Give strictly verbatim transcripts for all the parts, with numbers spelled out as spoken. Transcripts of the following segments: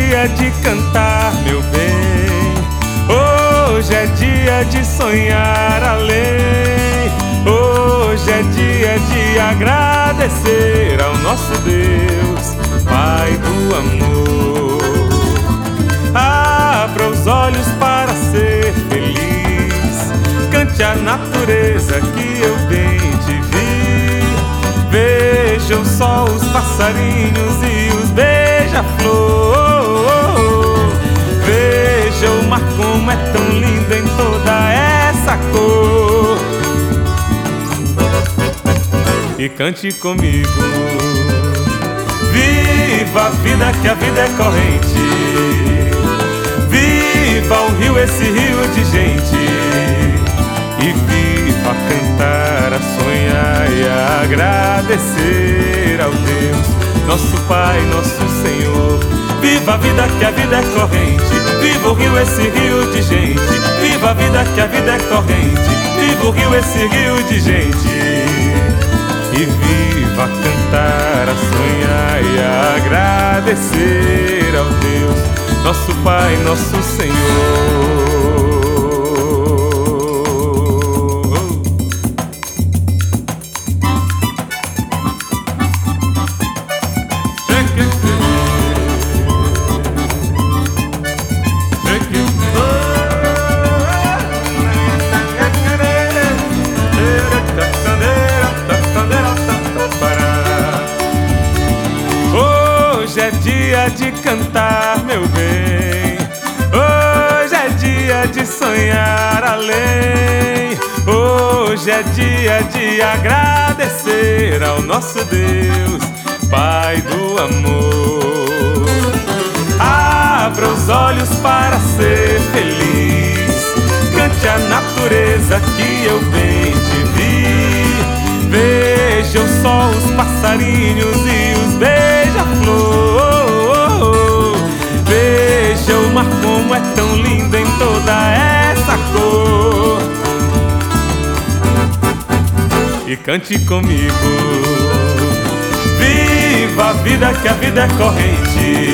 dia de cantar, meu bem. Hoje é dia de sonhar além. Hoje é dia de agradecer ao nosso Deus, Pai do amor. Abra os olhos para ser feliz, cante a natureza que eu bem te vi. Veja o sol, os passarinhos e os beija-flor. Veja o mar como é tão lindo em toda essa cor. E cante comigo. Viva a vida, que a vida é corrente. Viva o rio, esse rio de gente. E viva a cantar, a sonhar e a agradecer ao Deus, nosso Pai, nosso Senhor. Viva a vida, que a vida é corrente. Viva o rio, esse rio de gente. Viva a vida, que a vida é corrente. Viva o rio, esse rio de gente. E viva a cantar, a sonhar e a agradecer ao Deus, nosso Pai, nosso Senhor. Hoje é dia de cantar, meu bem. Hoje é dia de sonhar além. Hoje é dia de agradecer ao nosso Deus, Pai do amor. Abra os olhos para ser feliz, cante a natureza que eu bem te vi. Veja o sol, os passarinhos e os beija-flor. Veja o mar como é tão lindo em toda essa cor. E cante comigo. Viva a vida, que a vida é corrente.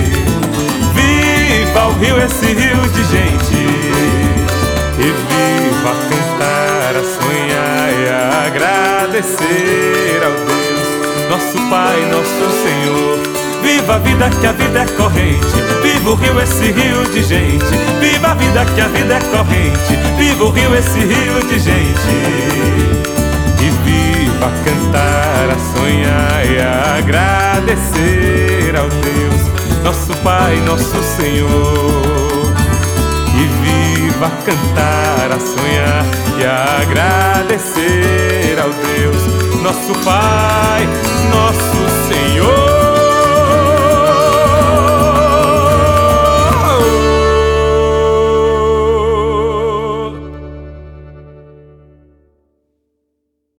Viva o rio, esse rio de gente. E viva a cantar, a sonhar e a agradecer ao Deus, nosso Pai, nosso Senhor. Viva a vida, que a vida é corrente. Viva o rio, esse rio de gente. Viva a vida, que a vida é corrente. Viva o rio, esse rio de gente. E viva a cantar, a sonhar e a agradecer ao Deus, nosso Pai, nosso Senhor. E viva a cantar, a sonhar e a agradecer ao Deus, nosso Pai, nosso Senhor.